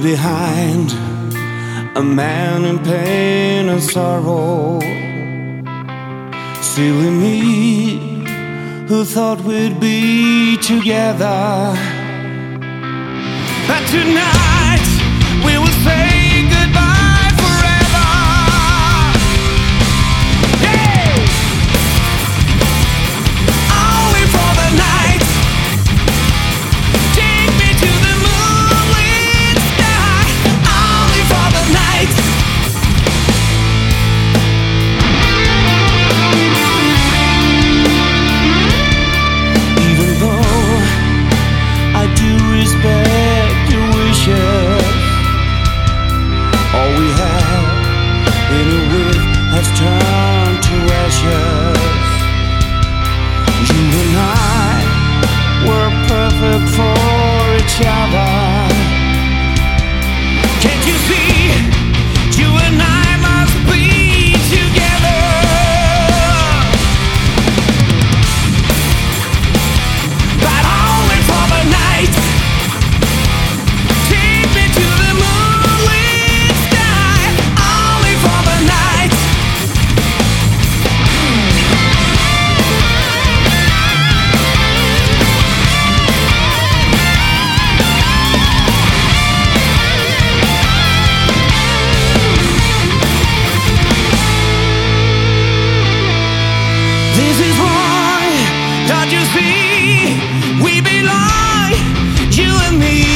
behind, a man in pain and sorrow. Silly me, who thought we'd be together. But tonight we will say goodbye forever. Hey! Only for the night. Take me to the moonlit sky. Only for the night. Even though I do respect your wishes, all we have in a whiff has turned to ashes. You and I were perfect for each other. Can't you see? You and I must be together. But only for the night. Take me to the moonlit sky. Only for the night. This is why, don't you see? We belong, you and me.